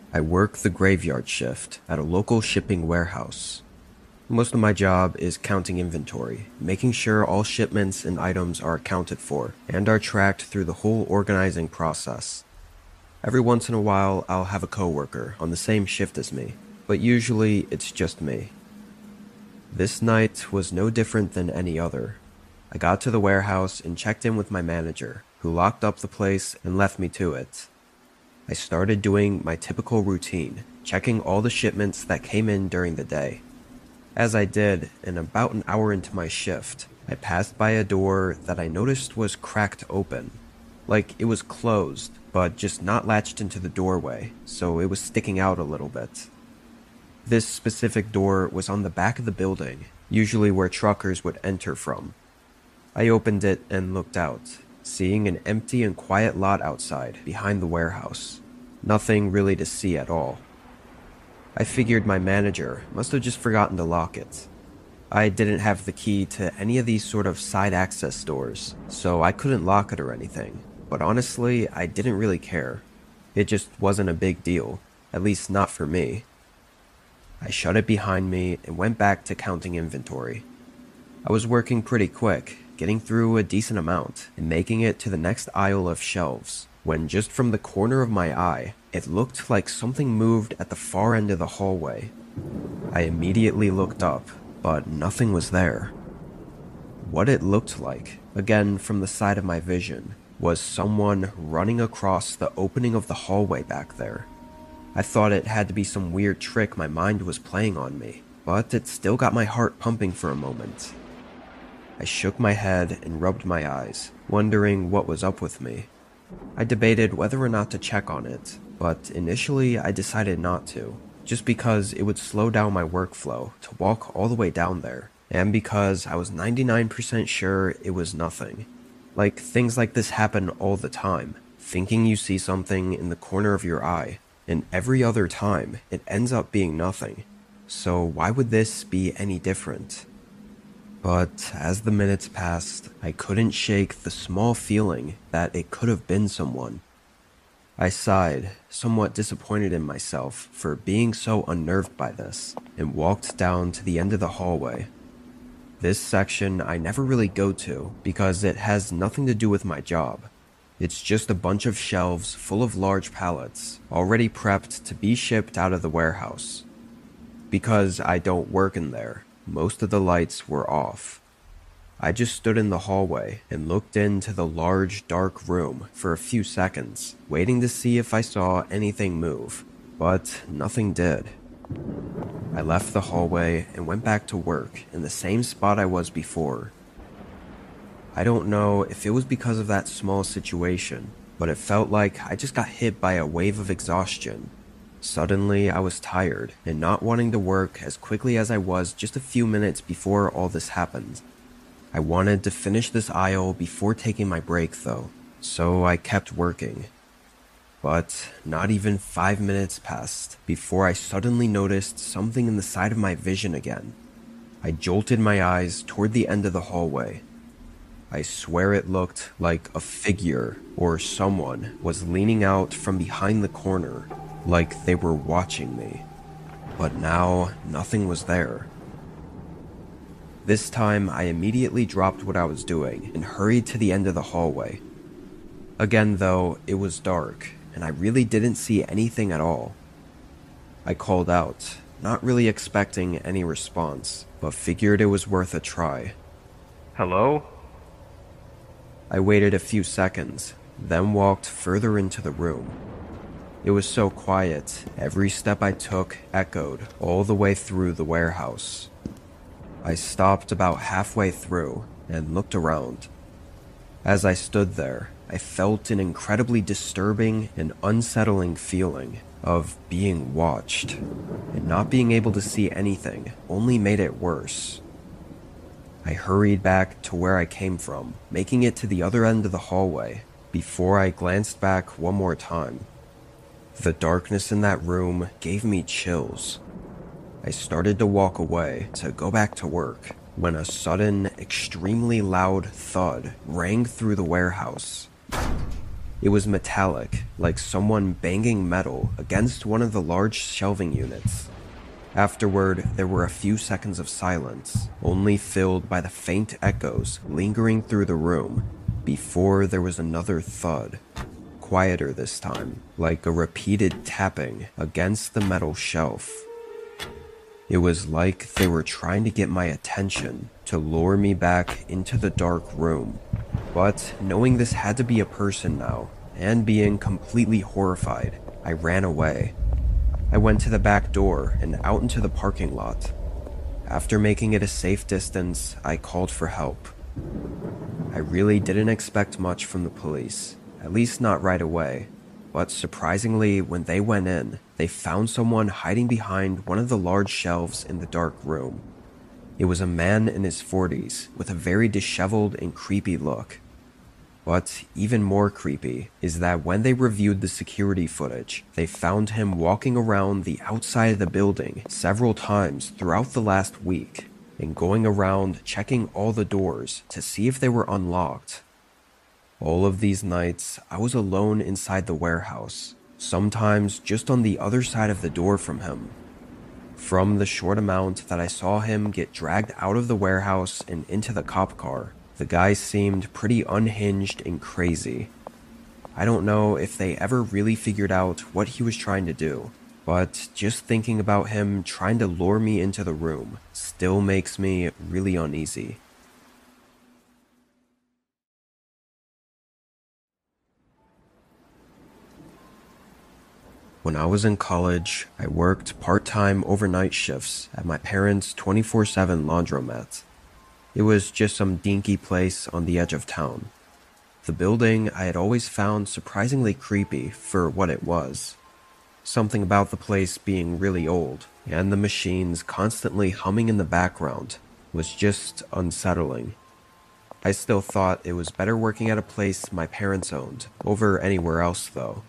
I work the graveyard shift at a local shipping warehouse. Most of my job is counting inventory, making sure all shipments and items are accounted for and are tracked through the whole organizing process. Every once in a while, I'll have a coworker on the same shift as me, but usually it's just me. This night was no different than any other. I got to the warehouse and checked in with my manager, who locked up the place and left me to it. I started doing my typical routine, checking all the shipments that came in during the day. As I did, and about an hour into my shift, I passed by a door that I noticed was cracked open. Like it was closed, but just not latched into the doorway, so it was sticking out a little bit. This specific door was on the back of the building, usually where truckers would enter from. I opened it and looked out, seeing an empty and quiet lot outside behind the warehouse. Nothing really to see at all. I figured my manager must have just forgotten to lock it. I didn't have the key to any of these sort of side access doors, so I couldn't lock it or anything, but honestly, I didn't really care. It just wasn't a big deal, at least not for me. I shut it behind me and went back to counting inventory. I was working pretty quick, getting through a decent amount and making it to the next aisle of shelves, when just from the corner of my eye, it looked like something moved at the far end of the hallway. I immediately looked up, but nothing was there. What it looked like, again from the side of my vision, was someone running across the opening of the hallway back there. I thought it had to be some weird trick my mind was playing on me, but it still got my heart pumping for a moment. I shook my head and rubbed my eyes, wondering what was up with me. I debated whether or not to check on it, but initially I decided not to, just because it would slow down my workflow to walk all the way down there, and because I was 99% sure it was nothing. Like, things like this happen all the time, thinking you see something in the corner of your eye, and every other time it ends up being nothing. So why would this be any different? But as the minutes passed, I couldn't shake the small feeling that it could have been someone. I sighed, somewhat disappointed in myself for being so unnerved by this, and walked down to the end of the hallway. This section I never really go to because it has nothing to do with my job. It's just a bunch of shelves full of large pallets, already prepped to be shipped out of the warehouse. Because I don't work in there, most of the lights were off. I just stood in the hallway and looked into the large, dark room for a few seconds, waiting to see if I saw anything move, but nothing did. I left the hallway and went back to work in the same spot I was before. I don't know if it was because of that small situation, but it felt like I just got hit by a wave of exhaustion. Suddenly, I was tired and not wanting to work as quickly as I was just a few minutes before all this happened. I wanted to finish this aisle before taking my break though, so I kept working. But not even 5 minutes passed before I suddenly noticed something in the side of my vision again. I jolted my eyes toward the end of the hallway. I swear it looked like a figure or someone was leaning out from behind the corner, like they were watching me. But now, nothing was there. This time, I immediately dropped what I was doing and hurried to the end of the hallway. Again though, it was dark, and I really didn't see anything at all. I called out, not really expecting any response, but figured it was worth a try. "Hello?" I waited a few seconds, then walked further into the room. It was so quiet, every step I took echoed all the way through the warehouse. I stopped about halfway through and looked around. As I stood there, I felt an incredibly disturbing and unsettling feeling of being watched, and not being able to see anything only made it worse. I hurried back to where I came from, making it to the other end of the hallway, before I glanced back one more time. The darkness in that room gave me chills. I started to walk away to go back to work, when a sudden, extremely loud thud rang through the warehouse. It was metallic, like someone banging metal against one of the large shelving units. Afterward, there were a few seconds of silence, only filled by the faint echoes lingering through the room, before there was another thud. Quieter this time, like a repeated tapping against the metal shelf. It was like they were trying to get my attention, to lure me back into the dark room. But knowing this had to be a person now, and being completely horrified, I ran away. I went to the back door and out into the parking lot. After making it a safe distance, I called for help. I really didn't expect much from the police, at least not right away. But surprisingly, when they went in, they found someone hiding behind one of the large shelves in the dark room. It was a man in his 40s with a very disheveled and creepy look. But even more creepy is that when they reviewed the security footage, they found him walking around the outside of the building several times throughout the last week, and going around checking all the doors to see if they were unlocked. All of these nights, I was alone inside the warehouse, sometimes just on the other side of the door from him. From the short amount that I saw him get dragged out of the warehouse and into the cop car, the guy seemed pretty unhinged and crazy. I don't know if they ever really figured out what he was trying to do, but just thinking about him trying to lure me into the room still makes me really uneasy. When I was in college, I worked part-time overnight shifts at my parents' 24/7 laundromat. It was just some dinky place on the edge of town. The building I had always found surprisingly creepy for what it was. Something about the place being really old, and the machines constantly humming in the background, was just unsettling. I still thought it was better working at a place my parents owned over anywhere else though.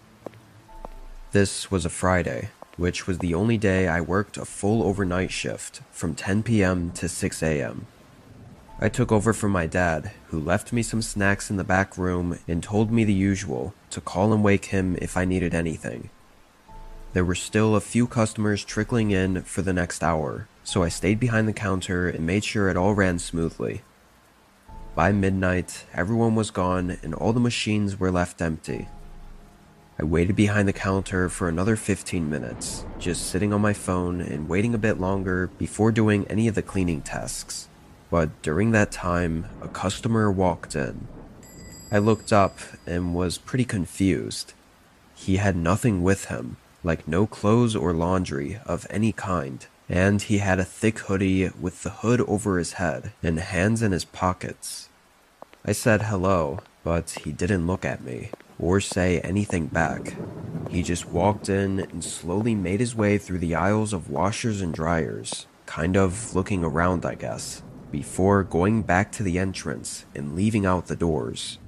This was a Friday, which was the only day I worked a full overnight shift from 10 p.m. to 6 a.m. I took over from my dad, who left me some snacks in the back room and told me the usual, to call and wake him if I needed anything. There were still a few customers trickling in for the next hour, so I stayed behind the counter and made sure it all ran smoothly. By midnight, everyone was gone and all the machines were left empty. I waited behind the counter for another 15 minutes, just sitting on my phone and waiting a bit longer before doing any of the cleaning tasks. But during that time, a customer walked in. I looked up and was pretty confused. He had nothing with him, like no clothes or laundry of any kind, and he had a thick hoodie with the hood over his head and hands in his pockets. I said hello, but he didn't look at me or say anything back. He just walked in and slowly made his way through the aisles of washers and dryers, kind of looking around, I guess, before going back to the entrance and leaving out the doors.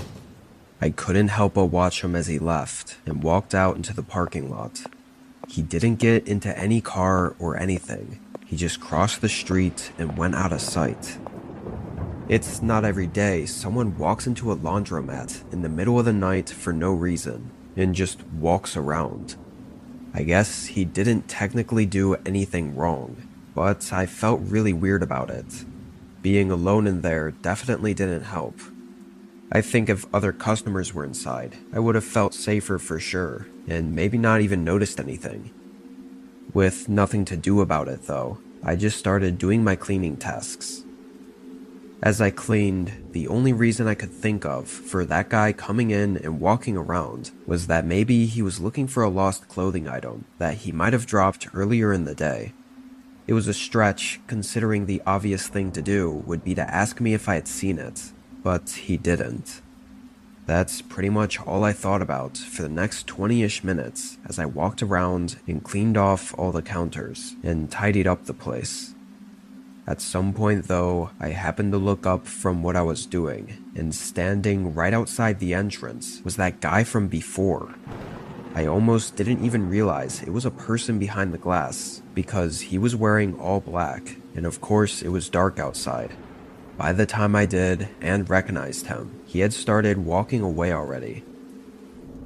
I couldn't help but watch him as he left and walked out into the parking lot. He didn't get into any car or anything. He just crossed the street and went out of sight. It's not every day someone walks into a laundromat in the middle of the night for no reason and just walks around. I guess he didn't technically do anything wrong, but I felt really weird about it. Being alone in there definitely didn't help. I think if other customers were inside, I would have felt safer for sure, and maybe not even noticed anything. With nothing to do about it though, I just started doing my cleaning tasks. As I cleaned, the only reason I could think of for that guy coming in and walking around was that maybe he was looking for a lost clothing item that he might have dropped earlier in the day. It was a stretch considering the obvious thing to do would be to ask me if I had seen it, but he didn't. That's pretty much all I thought about for the next 20-ish minutes as I walked around and cleaned off all the counters and tidied up the place. At some point though, I happened to look up from what I was doing, and standing right outside the entrance was that guy from before. I almost didn't even realize it was a person behind the glass, because he was wearing all black, and of course it was dark outside. By the time I did, and recognized him, he had started walking away already.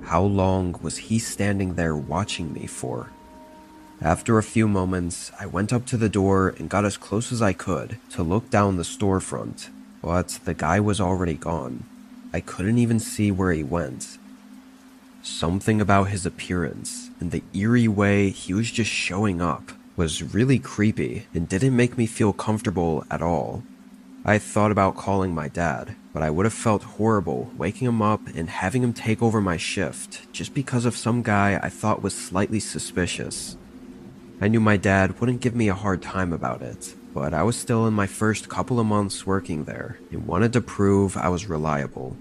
How long was he standing there watching me for? After a few moments, I went up to the door and got as close as I could to look down the storefront, but the guy was already gone. I couldn't even see where he went. Something about his appearance and the eerie way he was just showing up was really creepy and didn't make me feel comfortable at all. I thought about calling my dad, but I would have felt horrible waking him up and having him take over my shift just because of some guy I thought was slightly suspicious. I knew my dad wouldn't give me a hard time about it, but I was still in my first couple of months working there and wanted to prove I was reliable.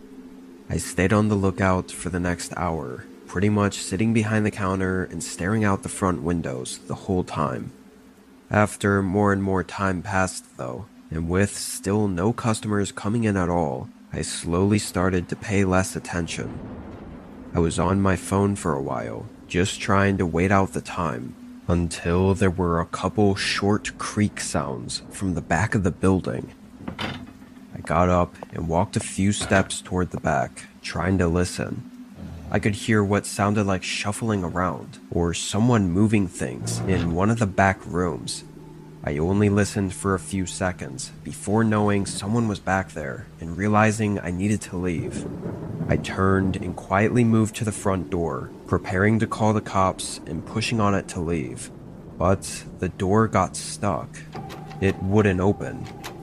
I stayed on the lookout for the next hour, pretty much sitting behind the counter and staring out the front windows the whole time. After more and more time passed though, and with still no customers coming in at all, I slowly started to pay less attention. I was on my phone for a while, just trying to wait out the time, until there were a couple short creak sounds from the back of the building. I got up and walked a few steps toward the back, trying to listen. I could hear what sounded like shuffling around, or someone moving things in one of the back rooms. I only listened for a few seconds before knowing someone was back there and realizing I needed to leave. I turned and quietly moved to the front door, preparing to call the cops and pushing on it to leave. But the door got stuck. It wouldn't open.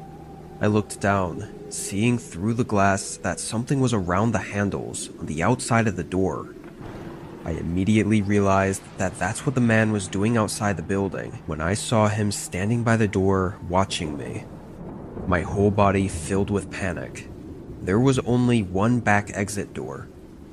I looked down, seeing through the glass that something was around the handles on the outside of the door. I immediately realized that that's what the man was doing outside the building when I saw him standing by the door watching me. My whole body filled with panic. There was only one back exit door.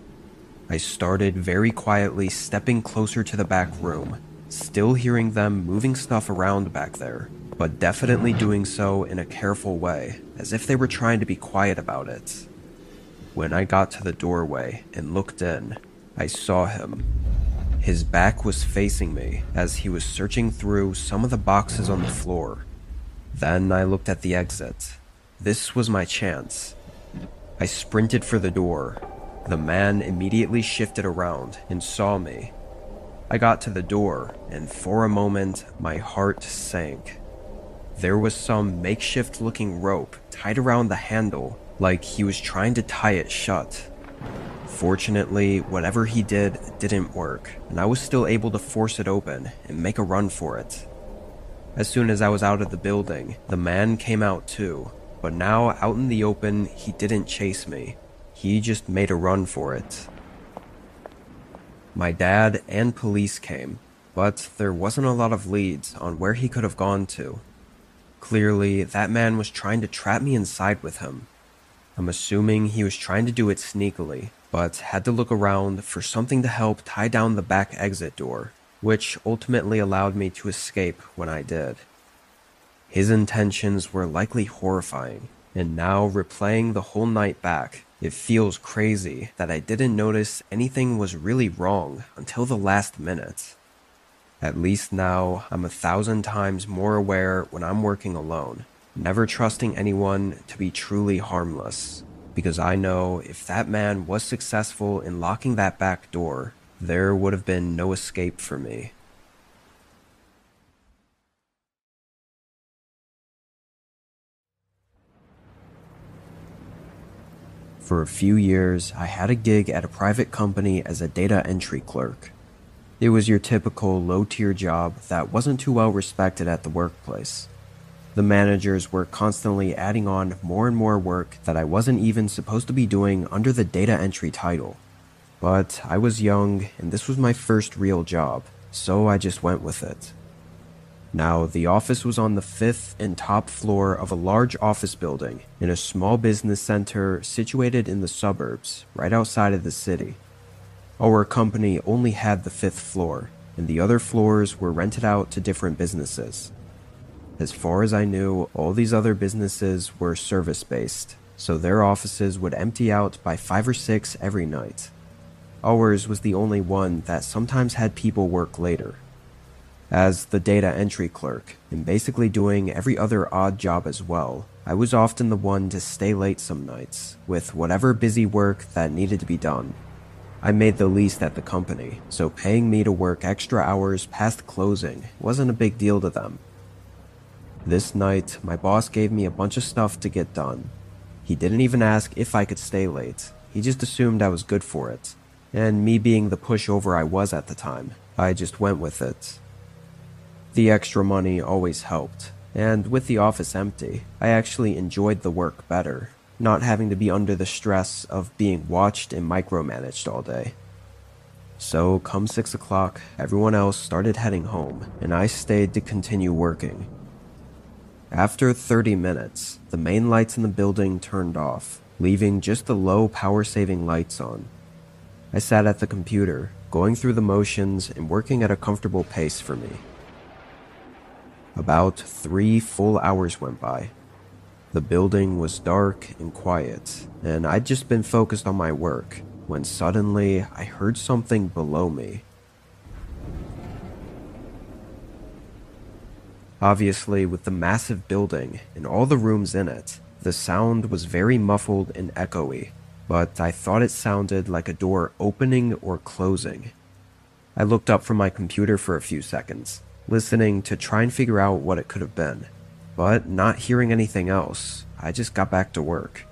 I started very quietly stepping closer to the back room, still hearing them moving stuff around back there, but definitely doing so in a careful way, as if they were trying to be quiet about it. When I got to the doorway and looked in, I saw him. His back was facing me as he was searching through some of the boxes on the floor. Then I looked at the exit. This was my chance. I sprinted for the door. The man immediately shifted around and saw me. I got to the door, and for a moment, my heart sank. There was some makeshift-looking rope tied around the handle, like he was trying to tie it shut. Fortunately, whatever he did didn't work, and I was still able to force it open and make a run for it. As soon as I was out of the building, the man came out too, but now out in the open, he didn't chase me. He just made a run for it. My dad and police came, but there wasn't a lot of leads on where he could have gone to. Clearly, that man was trying to trap me inside with him. I'm assuming he was trying to do it sneakily, but had to look around for something to help tie down the back exit door, which ultimately allowed me to escape when I did. His intentions were likely horrifying, and now replaying the whole night back, it feels crazy that I didn't notice anything was really wrong until the last minute. At least now, I'm 1,000 times more aware when I'm working alone, never trusting anyone to be truly harmless, because I know if that man was successful in locking that back door, there would have been no escape for me. For a few years, I had a gig at a private company as a data entry clerk. It was your typical low-tier job that wasn't too well respected at the workplace. The managers were constantly adding on more and more work that I wasn't even supposed to be doing under the data entry title. But I was young, and this was my first real job, so I just went with it. Now, the office was on the 5th and top floor of a large office building in a small business center situated in the suburbs, right outside of the city. Our company only had the 5th floor, and the other floors were rented out to different businesses. As far as I knew, all these other businesses were service-based, so their offices would empty out by 5 or 6 every night. Ours was the only one that sometimes had people work later. As the data entry clerk, and basically doing every other odd job as well, I was often the one to stay late some nights, with whatever busy work that needed to be done. I made the least at the company, so paying me to work extra hours past closing wasn't a big deal to them. This night, my boss gave me a bunch of stuff to get done. He didn't even ask if I could stay late, he just assumed I was good for it. And me being the pushover I was at the time, I just went with it. The extra money always helped, and with the office empty, I actually enjoyed the work better, not having to be under the stress of being watched and micromanaged all day. So come 6 o'clock, everyone else started heading home, and I stayed to continue working. After 30 minutes, the main lights in the building turned off, leaving just the low power-saving lights on. I sat at the computer, going through the motions and working at a comfortable pace for me. About 3 full hours went by. The building was dark and quiet, and I'd just been focused on my work, when suddenly I heard something below me. Obviously, with the massive building and all the rooms in it, the sound was very muffled and echoey, but I thought it sounded like a door opening or closing. I looked up from my computer for a few seconds, listening to try and figure out what it could have been, but not hearing anything else, I just got back to work.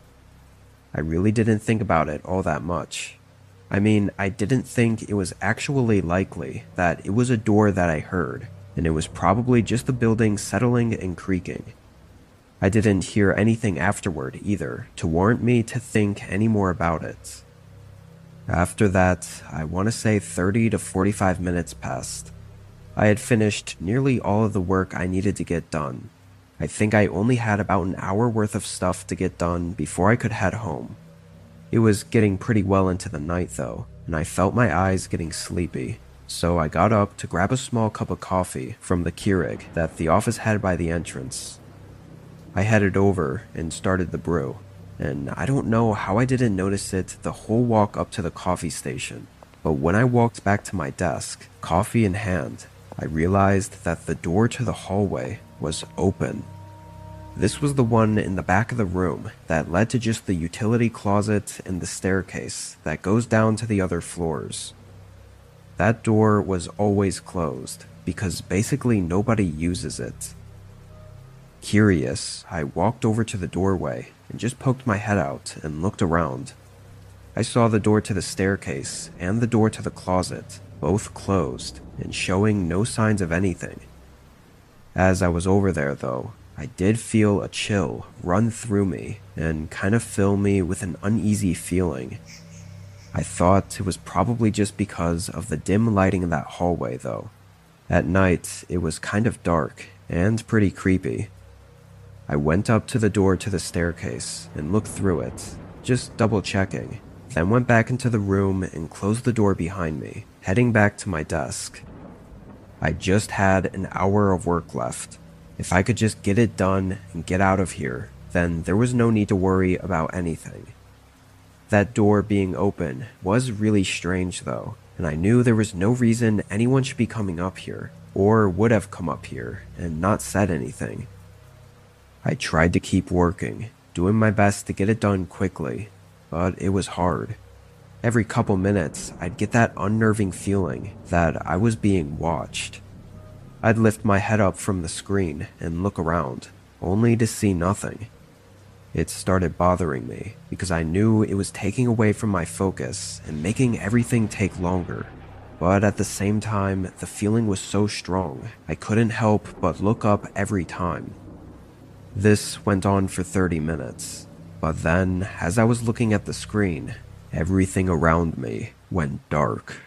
I really didn't think about it all that much. I mean, I didn't think it was actually likely that it was a door that I heard, and it was probably just the building settling and creaking. I didn't hear anything afterward either to warrant me to think any more about it. After that, I want to say 30 to 45 minutes passed. I had finished nearly all of the work I needed to get done. I think I only had about an hour worth of stuff to get done before I could head home. It was getting pretty well into the night though, and I felt my eyes getting sleepy. So I got up to grab a small cup of coffee from the Keurig that the office had by the entrance. I headed over and started the brew, and I don't know how I didn't notice it the whole walk up to the coffee station, but when I walked back to my desk, coffee in hand, I realized that the door to the hallway was open. This was the one in the back of the room that led to just the utility closet and the staircase that goes down to the other floors. That door was always closed, because basically nobody uses it. Curious, I walked over to the doorway and just poked my head out and looked around. I saw the door to the staircase and the door to the closet, both closed and showing no signs of anything. As I was over there though, I did feel a chill run through me and kind of fill me with an uneasy feeling. I thought it was probably just because of the dim lighting in that hallway though. At night, it was kind of dark and pretty creepy. I went up to the door to the staircase and looked through it, just double checking, then went back into the room and closed the door behind me, heading back to my desk. I just had an hour of work left. If I could just get it done and get out of here, then there was no need to worry about anything. That door being open was really strange though, and I knew there was no reason anyone should be coming up here, or would have come up here and not said anything. I tried to keep working, doing my best to get it done quickly, but it was hard. Every couple minutes, I'd get that unnerving feeling that I was being watched. I'd lift my head up from the screen and look around, only to see nothing. It started bothering me because I knew it was taking away from my focus and making everything take longer. But at the same time, the feeling was so strong, I couldn't help but look up every time. This went on for 30 minutes, but then, as I was looking at the screen, everything around me went dark.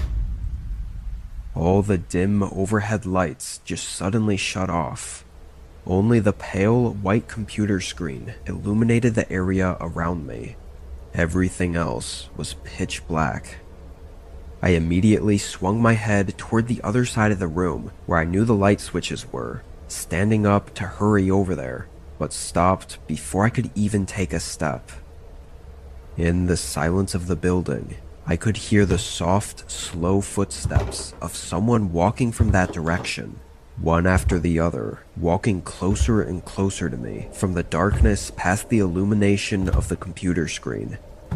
All the dim overhead lights just suddenly shut off. Only the pale white computer screen illuminated the area around me. Everything else was pitch black. I immediately swung my head toward the other side of the room where I knew the light switches were, standing up to hurry over there, but stopped before I could even take a step. In the silence of the building, I could hear the soft, slow footsteps of someone walking from that direction, one after the other, walking closer and closer to me from the darkness past the illumination of the computer screen.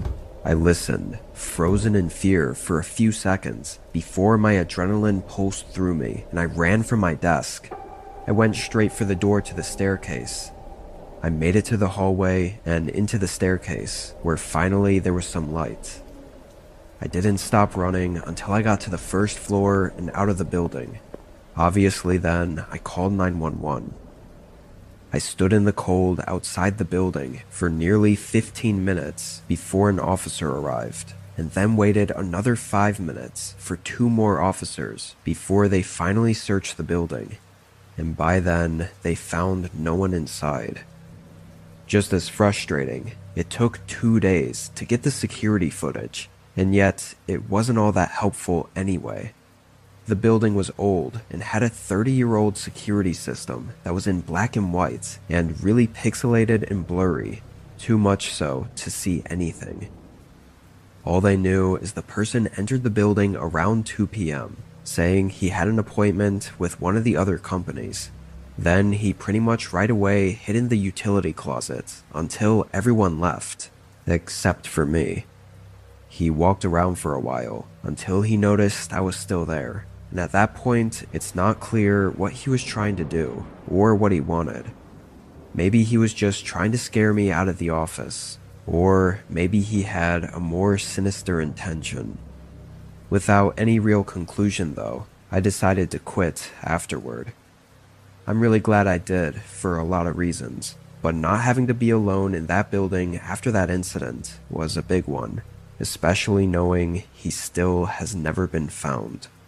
I listened, frozen in fear for a few seconds before my adrenaline pulsed through me and I ran from my desk. I went straight for the door to the staircase. I made it to the hallway and into the staircase, where finally there was some light. I didn't stop running until I got to the first floor and out of the building. Obviously then, I called 911. I stood in the cold outside the building for nearly 15 minutes before an officer arrived, and then waited another 5 minutes for 2 more officers before they finally searched the building, and by then they found no one inside. Just as frustrating, it took 2 days to get the security footage, and yet it wasn't all that helpful anyway. The building was old and had a 30-year-old security system that was in black and white and really pixelated and blurry, too much so to see anything. All they knew is the person entered the building around 2 p.m., saying he had an appointment with one of the other companies. Then he pretty much right away hid in the utility closet until everyone left, except for me. He walked around for a while until he noticed I was still there. And at that point, it's not clear what he was trying to do, or what he wanted. Maybe he was just trying to scare me out of the office, or maybe he had a more sinister intention. Without any real conclusion though, I decided to quit afterward. I'm really glad I did, for a lot of reasons, but not having to be alone in that building after that incident was a big one, especially knowing he still has never been found.